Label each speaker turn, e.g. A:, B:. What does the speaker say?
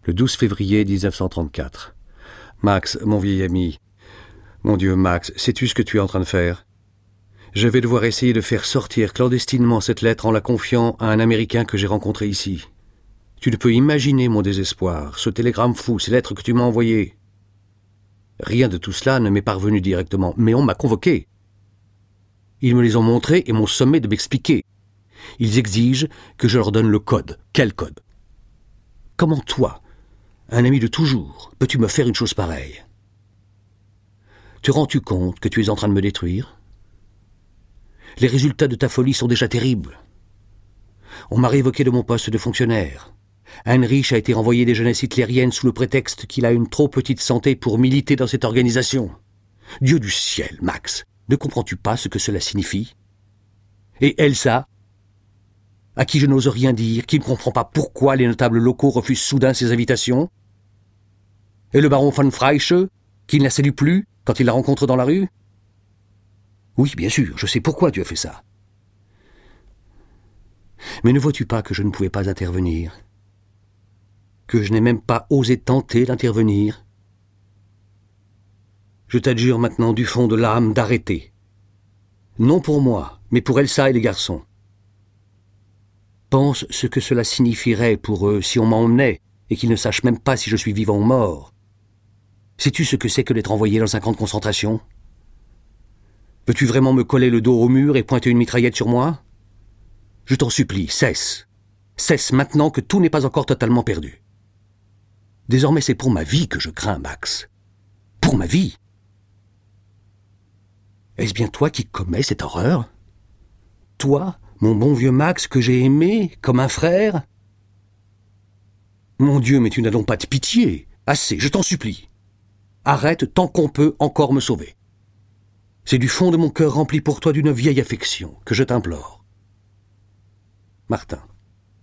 A: Le 12 février 1934. Max, mon vieil ami. Mon Dieu, Max, sais-tu ce que tu es en train de faire? Je vais devoir essayer de faire sortir clandestinement cette lettre en la confiant à un Américain que j'ai rencontré ici. Tu ne peux imaginer mon désespoir, ce télégramme fou, ces lettres que tu m'as envoyées. Rien de tout cela ne m'est parvenu directement, mais on m'a convoqué. Ils me les ont montrés et m'ont sommé de m'expliquer. Ils exigent que je leur donne le code. Quel code? Comment toi, un ami de toujours, peux-tu me faire une chose pareille? Te rends-tu compte que tu es en train de me détruire? Les résultats de ta folie sont déjà terribles. On m'a révoqué de mon poste de fonctionnaire. Heinrich a été renvoyé des jeunesses hitlériennes sous le prétexte qu'il a une trop petite santé pour militer dans cette organisation. Dieu du ciel, Max, ne comprends-tu pas ce que cela signifie? Et Elsa, à qui je n'ose rien dire, qui ne comprend pas pourquoi les notables locaux refusent soudain ses invitations? Et le baron von Freische, qui ne la salue plus quand il la rencontre dans la rue? Oui, bien sûr, je sais pourquoi tu as fait ça. Mais ne vois-tu pas que je ne pouvais pas intervenir? Que je n'ai même pas osé tenter d'intervenir? Je t'adjure maintenant du fond de l'âme d'arrêter. Non pour moi, mais pour Elsa et les garçons. Pense ce que cela signifierait pour eux si on m'emmenait et qu'ils ne sachent même pas si je suis vivant ou mort. Sais-tu ce que c'est que d'être envoyé dans un camp de concentration? Veux-tu vraiment me coller le dos au mur et pointer une mitraillette sur moi? Je t'en supplie, cesse. Cesse maintenant que tout n'est pas encore totalement perdu. Désormais, c'est pour ma vie que je crains, Max. Pour ma vie. Est-ce bien toi qui commets cette horreur? Toi, mon bon vieux Max que j'ai aimé comme un frère? Mon Dieu, mais tu n'as donc pas de pitié. Assez, je t'en supplie. Arrête tant qu'on peut encore me sauver. C'est du fond de mon cœur rempli pour toi d'une vieille affection que je t'implore. Martin.